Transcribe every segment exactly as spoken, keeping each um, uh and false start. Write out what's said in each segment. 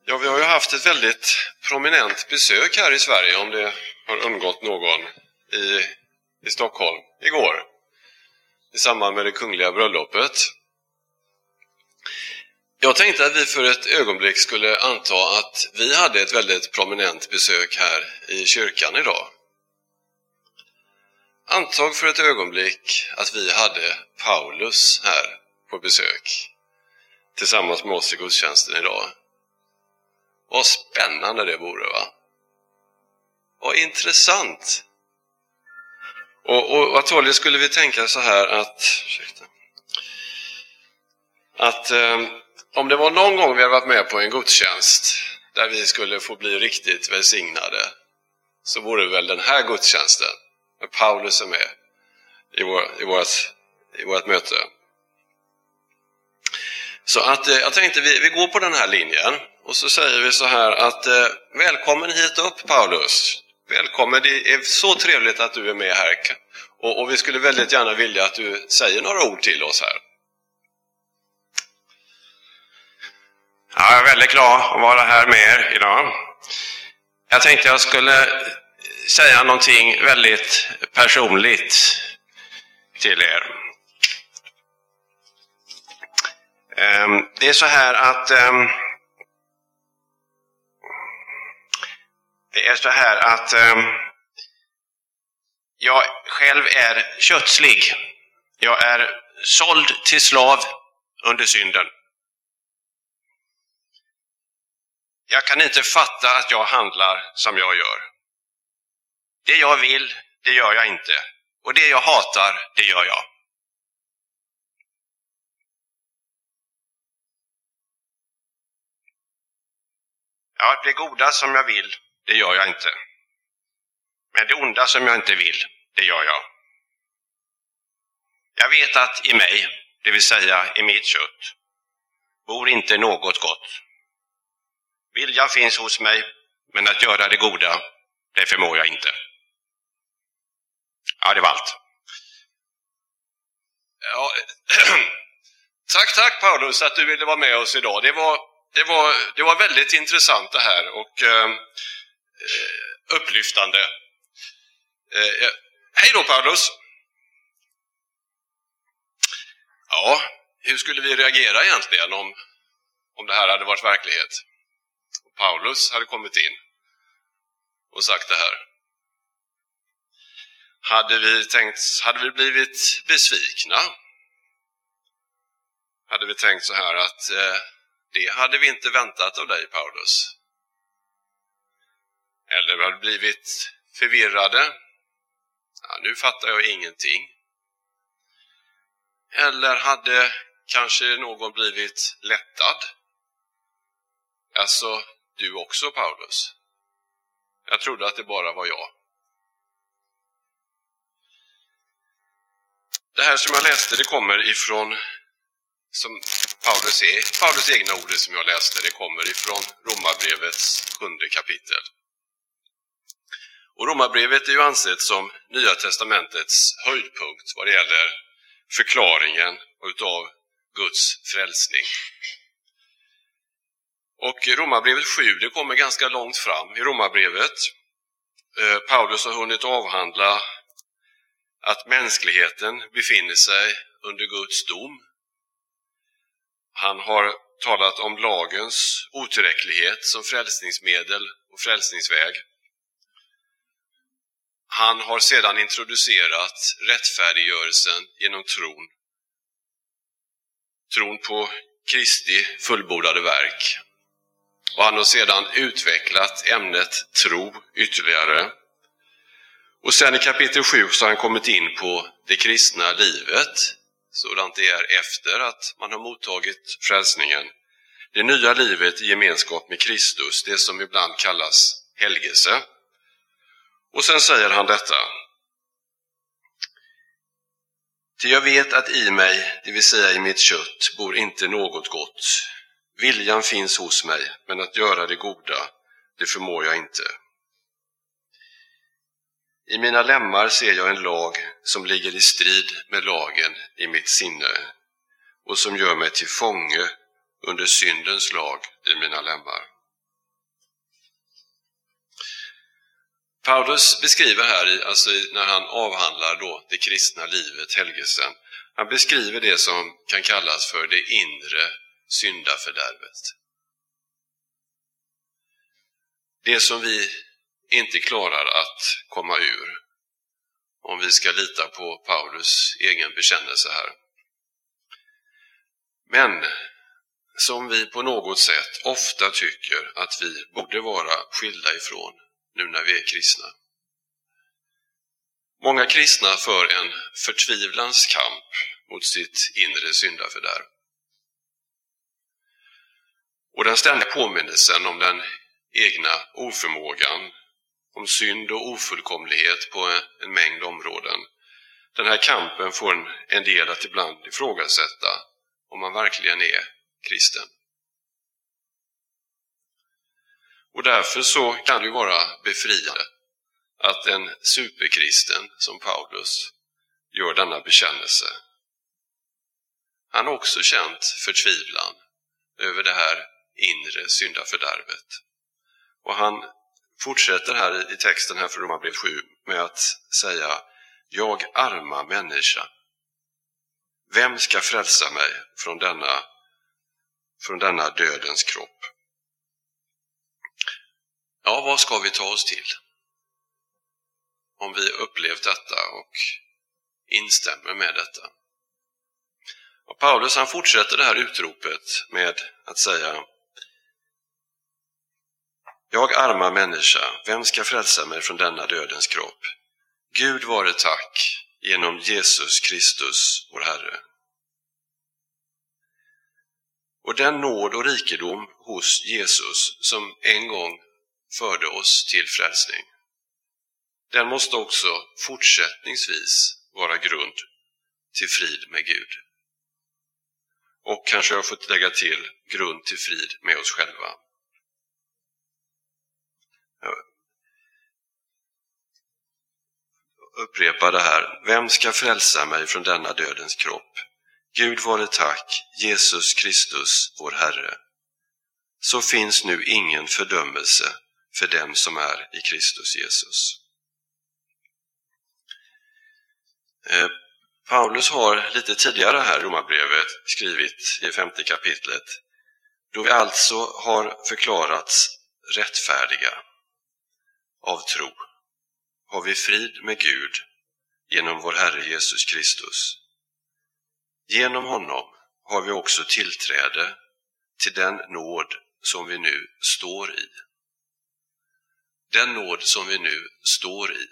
Ja, vi har ju haft ett väldigt prominent besök här i Sverige, om det har undgått någon, i, i Stockholm igår i samband med det kungliga bröllopet. Jag tänkte att vi för ett ögonblick skulle anta att vi hade ett väldigt prominent besök här i kyrkan idag. Antag för ett ögonblick att vi hade Paulus här på besök tillsammans med oss i gudstjänsten idag. Vad spännande det vore, va? Vad intressant. Och, och antagligen skulle vi tänka så här att ursäkta, att eh, om det var någon gång vi hade varit med på en gudstjänst där vi skulle få bli riktigt välsignade, så vore det väl den här gudstjänsten med Paulus är med i, vår, i, vårt, i vårt möte. Så att eh, jag tänkte vi, vi går på den här linjen och så säger vi så här att eh, välkommen hit upp, Paulus. Välkommen, det är så trevligt att du är med här. Och, och vi skulle väldigt gärna vilja att du säger några ord till oss här. Ja, jag är väldigt glad att vara här med er idag. Jag tänkte jag skulle säga någonting väldigt personligt till er. Det är så här att det är så här att jag själv är kötslig. Jag är såld till slav under synden. Jag kan inte fatta att jag handlar som jag gör. Det jag vill, det gör jag inte. Och det jag hatar, det gör jag. Ja, det goda som jag vill, det gör jag inte. Men det onda som jag inte vill, det gör jag. Jag vet att i mig, det vill säga i mitt kött, bor inte något gott. Viljan finns hos mig, men att göra det goda, det förmår jag inte. Ja, det var allt. Ja, tack, tack Paulus att du ville vara med oss idag. Det var, det var, det var väldigt intressant det här och eh, upplyftande. Eh, hej då Paulus. Ja, hur skulle vi reagera egentligen om, om det här hade varit verklighet? Paulus hade kommit in och sagt det här. Hade vi tänkt, hade vi blivit besvikna? Hade vi tänkt så här att eh, det hade vi inte väntat av dig, Paulus? Eller hade vi blivit förvirrade? Ja, nu fattar jag ingenting. Eller hade kanske någon blivit lättad? Alltså, du också, Paulus. Jag trodde att det bara var jag. Det här som jag läste, det kommer ifrån, som Paulus är, Paulus egna ord som jag läste, det kommer ifrån Romarbrevets sjunde kapitel. Och Romarbrevet är ju ansett som Nya testamentets höjdpunkt vad det gäller förklaringen utav Guds frälsning. Och Romarbrevet sju, det kommer ganska långt fram i Romarbrevet. Eh, Paulus har hunnit avhandla att mänskligheten befinner sig under Guds dom. Han har talat om lagens otillräcklighet som frälsningsmedel och frälsningsväg. Han har sedan introducerat rättfärdiggörelsen genom tron. Tron på Kristi fullbordade verk. Och han har sedan utvecklat ämnet tro ytterligare. Och sen i kapitel sju så har han kommit in på det kristna livet. Sådant det är efter att man har mottagit frälsningen. Det nya livet i gemenskap med Kristus, det som ibland kallas helgelse. Och sen säger han detta. Ty jag vet att i mig, det vill säga i mitt kött, bor inte något gott. Viljan finns hos mig, men att göra det goda, det förmår jag inte. I mina lemmar ser jag en lag som ligger i strid med lagen i mitt sinne och som gör mig till fånge under syndens lag i mina lemmar. Paulus beskriver här, alltså när han avhandlar då det kristna livet, helgelsen, han beskriver det som kan kallas för det inre syndafördärvet. Det som vi inte klarar att komma ur, om vi ska lita på Paulus egen bekännelse här. Men som vi på något sätt ofta tycker att vi borde vara skilda ifrån nu när vi är kristna. Många kristna för en förtvivlans kamp mot sitt inre syndafördärv. Och den ständiga påminnelsen om den egna oförmågan, om synd och ofullkomlighet på en mängd områden. Den här kampen får en, en del att ibland ifrågasätta om man verkligen är kristen. Och därför så kan det vara befriande att en superkristen som Paulus gör denna bekännelse. Han har också känt förtvivlan över det här inre syndafördärvet. Och han fortsätter här i texten här från Romarbrevet sju med att säga: jag arma människa, vem ska frälsa mig från denna, från denna dödens kropp? Ja, vad ska vi ta oss till? Om vi upplevt detta och instämmer med detta. Och Paulus han fortsätter det här utropet med att säga: jag arma människa, vem ska frälsa mig från denna dödens kropp? Gud vare tack genom Jesus Kristus, vår Herre. Och den nåd och rikedom hos Jesus som en gång förde oss till frälsning, den måste också fortsättningsvis vara grund till frid med Gud. Och kanske jag har fått lägga till grund till frid med oss själva. Jag upprepar det här. Vem ska frälsa mig från denna dödens kropp? Gud vare tack, Jesus Kristus, vår Herre. Så finns nu ingen fördömelse för dem som är i Kristus Jesus. Eh, Paulus har lite tidigare här i Romarbrevet skrivit i femte kapitlet: då vi alltså har förklarats rättfärdiga av tro, har vi frid med Gud genom vår Herre Jesus Kristus. Genom honom har vi också tillträde till den nåd som vi nu står i. Den nåd som vi nu står i.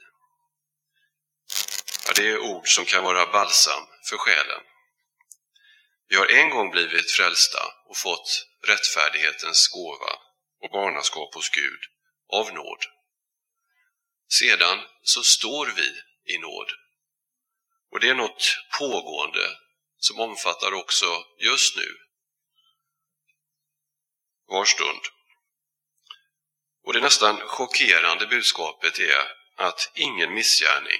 Ja, det är ord som kan vara balsam för själen. Vi har en gång blivit frälsta och fått rättfärdighetens gåva och barnaskap hos Gud av nåd. Sedan så står vi i nåd. Och det är något pågående som omfattar också just nu, var stund. Och det nästan chockerande budskapet är att ingen missgärning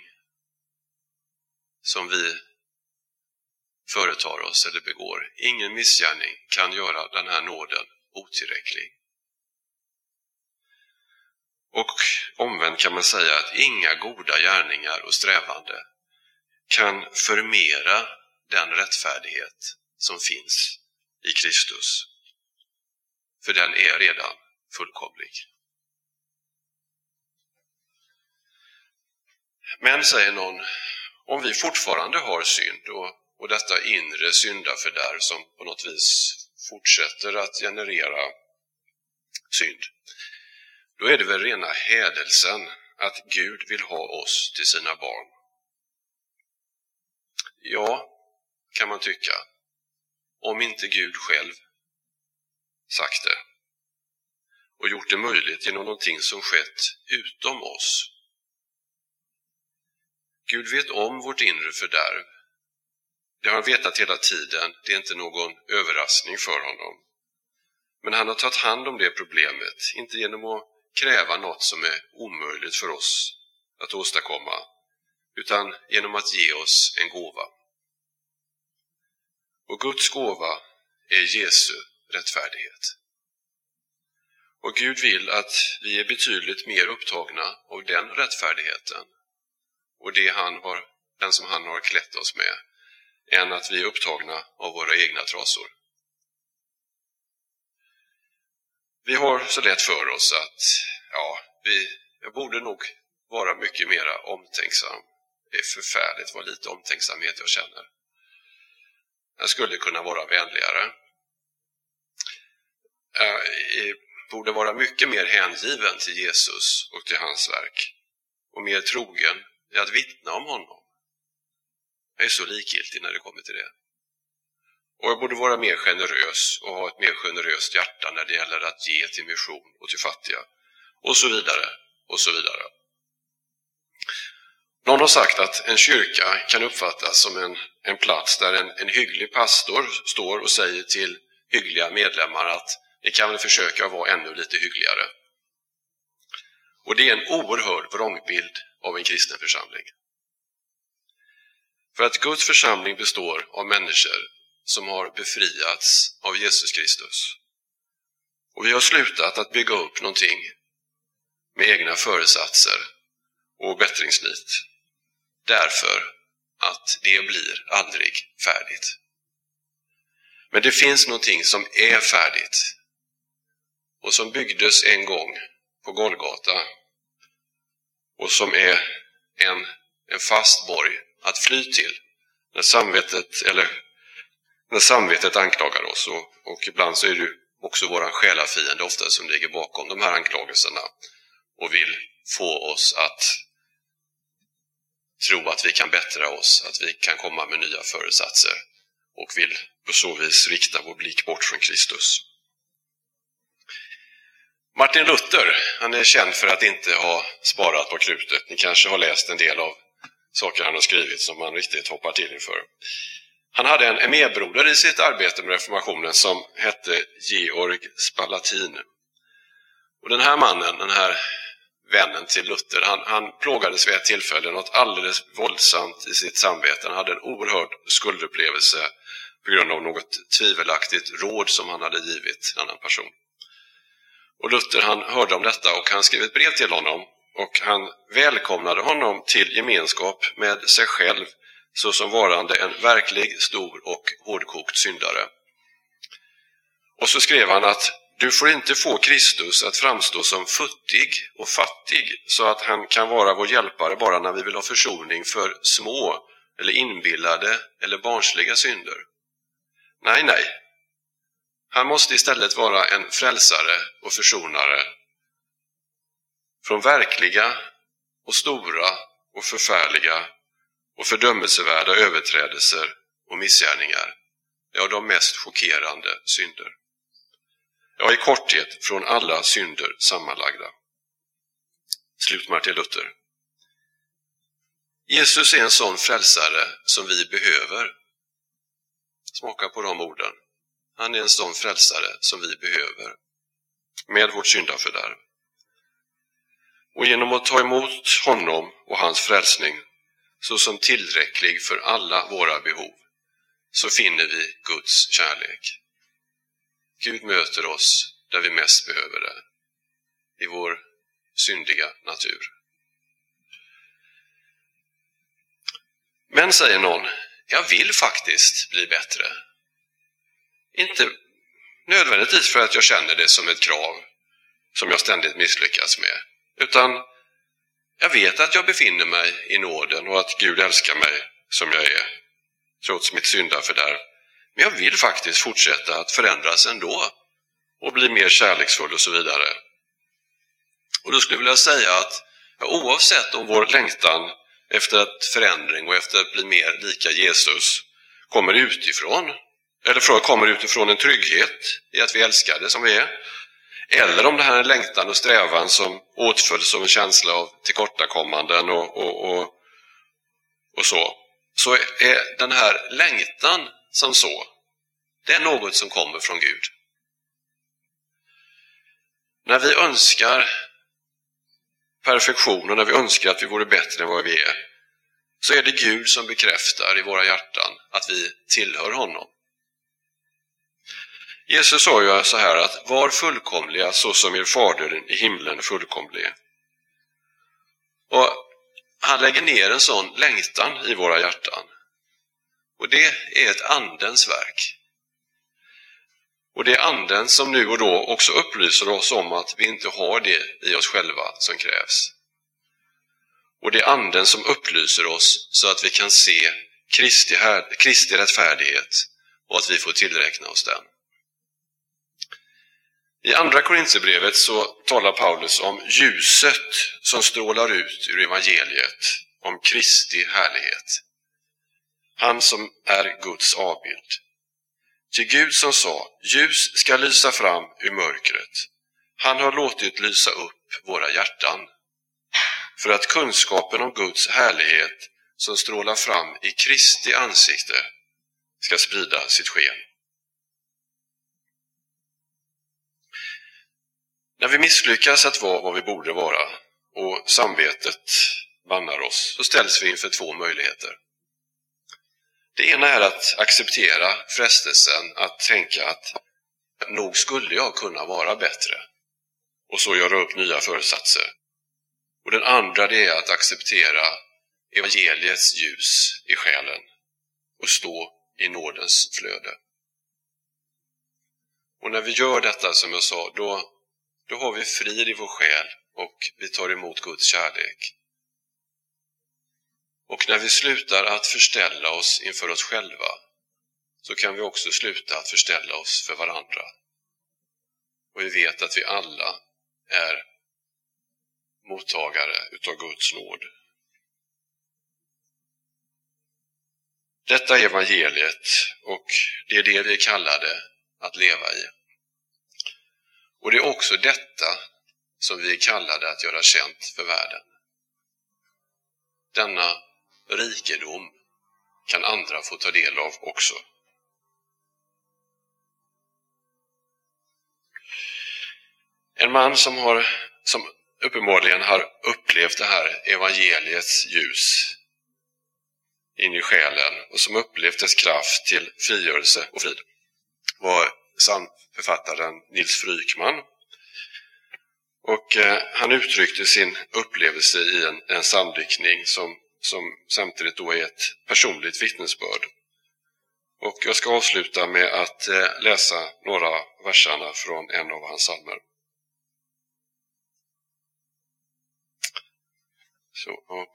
som vi företar oss eller begår, ingen missgärning kan göra den här nåden otillräcklig. Och omvänt kan man säga att inga goda gärningar och strävande kan förmera den rättfärdighet som finns i Kristus. För den är redan fullkomlig. Men, säger någon, om vi fortfarande har synd och, och detta inre syndafördärv som på något vis fortsätter att generera synd, då är det väl rena hädelsen att Gud vill ha oss till sina barn. Ja, kan man tycka, om inte Gud själv sagt det och gjort det möjligt genom någonting som skett utom oss. Gud vet om vårt inre fördärv. Det har han vetat hela tiden, det är inte någon överraskning för honom. Men han har tagit hand om det problemet, inte genom att kräva något som är omöjligt för oss att åstadkomma, utan genom att ge oss en gåva. Och Guds gåva är Jesu rättfärdighet. Och Gud vill att vi är betydligt mer upptagna av den rättfärdigheten och det han har, den som han har klätt oss med, än att vi är upptagna av våra egna trasor. Vi har så lätt för oss att ja, vi, jag borde nog vara mycket mer omtänksam. Det är förfärligt vad lite omtänksamhet jag känner. Jag skulle kunna vara vänligare. Jag borde vara mycket mer hängiven till Jesus och till hans verk. Och mer trogen i att vittna om honom. Jag är så likgiltig när det kommer till det. Och jag borde vara mer generös och ha ett mer generöst hjärta när det gäller att ge till mission och till fattiga. Och så vidare, och så vidare. Någon har sagt att en kyrka kan uppfattas som en, en plats där en, en hygglig pastor står och säger till hyggliga medlemmar att ni kan väl försöka vara ännu lite hyggligare. Och det är en oerhörd vrångbild av en kristen församling. För att Guds församling består av människor som har befriats av Jesus Kristus. Och vi har slutat att bygga upp någonting med egna föresatser och bättringsnit. Därför att det blir aldrig färdigt. Men det finns någonting som är färdigt och som byggdes en gång på Golgata och som är en, en fast borg att fly till när samvetet, eller när samvetet anklagar oss. Och, och ibland så är det också våran själafiende ofta som ligger bakom de här anklagelserna och vill få oss att tro att vi kan bättra oss, att vi kan komma med nya föresatser och vill på så vis rikta vår blick bort från Kristus. Martin Luther, han är känd för att inte ha sparat på krutet. Ni kanske har läst en del av saker han har skrivit som man riktigt hoppar till inför. Han hade en medbroder i sitt arbete med reformationen som hette Georg Spalatin. Och den här mannen, den här vännen till Luther, han, han plågades vid ett tillfälle något alldeles våldsamt i sitt samvete. Han hade en oerhörd skuldupplevelse på grund av något tvivelaktigt råd som han hade givit en annan person. Och Luther, han hörde om detta och han skrev ett brev till honom och han välkomnade honom till gemenskap med sig själv såsom varande en verklig stor och hårdkokt syndare. Och så skrev han att du får inte få Kristus att framstå som futtig och fattig så att han kan vara vår hjälpare bara när vi vill ha försoning för små eller inbillade eller barnsliga synder. Nej, nej. Han måste istället vara en frälsare och försonare från verkliga och stora och förfärliga och fördömelsevärda överträdelser och missgärningar. Ja, de mest chockerande synder. Ja, i korthet från alla synder sammanlagda. Slut Martin Luther. Jesus är en sån frälsare som vi behöver. Smaka på de orden. Han är en sån frälsare som vi behöver. Med vårt syndafördärv. Och genom att ta emot honom och hans frälsning så som tillräcklig för alla våra behov så finner vi Guds kärlek. Gud möter oss där vi mest behöver det. I vår syndiga natur. Men säger någon, jag vill faktiskt bli bättre. Inte nödvändigtvis för att jag känner det som ett krav som jag ständigt misslyckas med. Utan jag vet att jag befinner mig i nåden och att Gud älskar mig som jag är. Trots mitt syndafördärv. Men jag vill faktiskt fortsätta att förändras ändå. Och bli mer kärleksfull och så vidare. Och då skulle jag vilja säga att oavsett om vår längtan efter ett förändring och efter att bli mer lika Jesus kommer utifrån. Eller för, kommer utifrån en trygghet i att vi älskar det som vi är. Eller om det här är en längtan och strävan som åtföljs av en känsla av tillkortakommanden och, och, och, och så. Så är den här längtan som så, det är något som kommer från Gud. När vi önskar perfektion och när vi önskar att vi vore bättre än vad vi är, så är det Gud som bekräftar i våra hjärtan att vi tillhör honom. Jesus sa ju så här att var fullkomliga så som er fader i himlen är fullkomlig. Och han lägger ner en sån längtan i våra hjärtan. Och det är ett andens verk. Och det är anden som nu och då också upplyser oss om att vi inte har det i oss själva som krävs. Och det är anden som upplyser oss så att vi kan se Kristi, här, Kristi rättfärdighet och att vi får tillräkna oss den. I andra Korinthierbrevet så talar Paulus om ljuset som strålar ut ur evangeliet, om Kristi härlighet. Han som är Guds avbild. Till Gud som sa, ljus ska lysa fram ur mörkret. Han har låtit lysa upp våra hjärtan. För att kunskapen om Guds härlighet som strålar fram i Kristi ansikte ska sprida sitt sken. När vi misslyckas att vara vad vi borde vara och samvetet bannar oss så ställs vi inför två möjligheter. Det ena är att acceptera frestelsen att tänka att nog skulle jag kunna vara bättre och så göra upp nya föresatser. Och den andra det är att acceptera evangeliets ljus i själen och stå i nådens flöde. Och när vi gör detta som jag sa, då, då har vi frid i vår själ och vi tar emot Guds kärlek. Och när vi slutar att förställa oss inför oss själva så kan vi också sluta att förställa oss för varandra. Och vi vet att vi alla är mottagare utav Guds nåd. Detta är evangeliet och det är det vi kallade att leva i. Och det är också detta som vi kallade att göra känt för världen. Denna rikedom kan andra få ta del av också. En man som, har, som uppenbarligen har upplevt det här evangeliets ljus in i själen och som upplevt dess kraft till frigörelse och frid var författaren Nils Frykman. Och eh, han uttryckte sin upplevelse i en, en samdiktning som, som samtidigt då är ett personligt vittnesbörd. Och jag ska avsluta med att eh, läsa några verserna från en av hans psalmer. Så, och...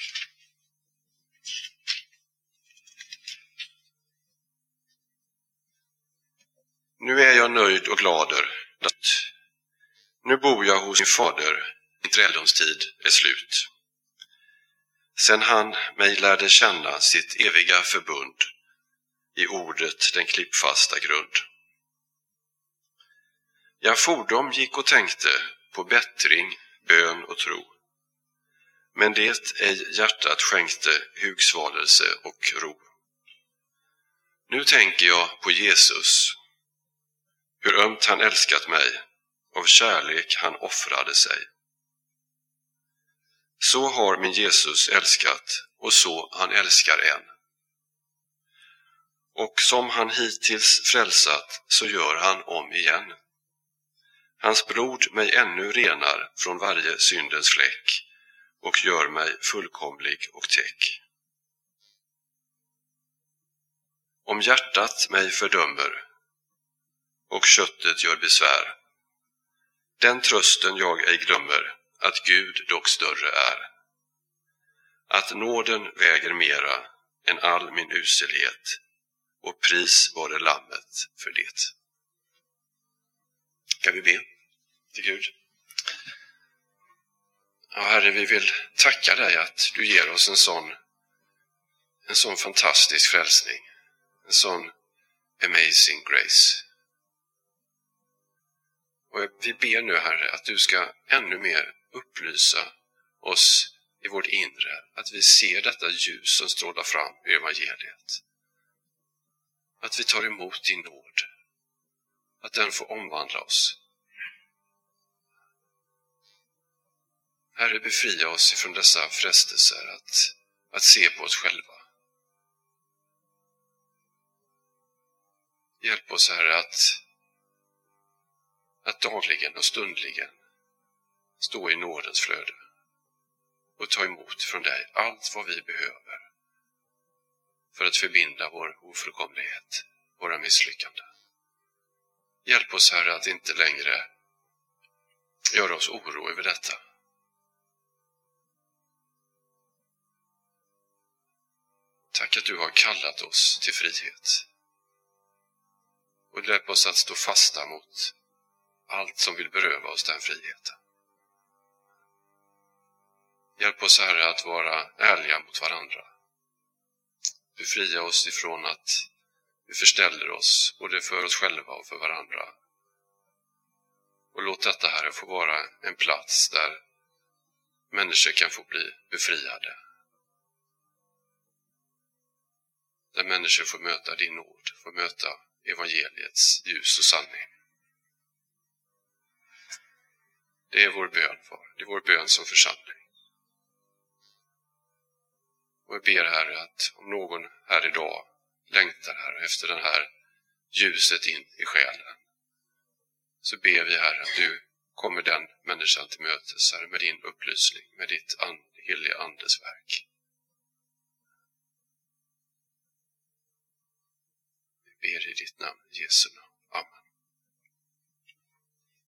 Nu är jag nöjd och glader. Nu bor jag hos min fader. Min träldomstid är slut. Sen han mig lärde känna sitt eviga förbund i ordet den klippfasta grund. Jag fordom gick och tänkte på bättring, bön och tro. Men det ej hjärtat skänkte hugsvalelse och ro. Nu tänker jag på Jesus, hur ömt han älskat mig, av kärlek han offrade sig. Så har min Jesus älskat och så han älskar än. Och som han hittills frälsat så gör han om igen. Hans blod mig ännu renar från varje syndens fläck och gör mig fullkomlig och täck. Om hjärtat mig fördömer och köttet gör besvär, den trösten jag ej glömmer, att Gud dock större är. Att nåden väger mera än all min uselhet, och pris var det lammet för det. Kan vi be till Gud? Ja, Herre, vi vill tacka dig att du ger oss en sån, en sån fantastisk frälsning. En sån amazing grace. Och vi ber nu, Herre, att du ska ännu mer upplysa oss i vårt inre. Att vi ser detta ljus som strålar fram i evangeliet. Att vi tar emot din nåd. Att den får omvandla oss. Herre, befria oss ifrån dessa frestelser att, att se på oss själva. Hjälp oss, Herre, att att dagligen och stundligen stå i nådens flöde och ta emot från dig allt vad vi behöver för att förbinda vår ofullkomlighet, våra misslyckanden. Hjälp oss, Herre, att inte längre göra oss oro över detta. Tack att du har kallat oss till frihet. Och hjälp oss att stå fasta mot allt som vill beröva oss den friheten. Hjälp oss, Herre, att vara ärliga mot varandra. Befria oss ifrån att vi förställer oss både för oss själva och för varandra. Och låt detta, Herre, få vara en plats där människor kan få bli befriade. Där människor får möta din nåd, får möta evangeliets ljus och sanning. Det är vår bön, Far. Det är vår bön som församling. Och jag ber, Herre, att om någon här idag längtar, Herre, efter den här ljuset in i själen, så ber vi, Herre, att du kommer den människan till mötes, Herre, med din upplysning, med ditt and, heliga andes verk. Vi ber i ditt namn, Jesu namn. Amen.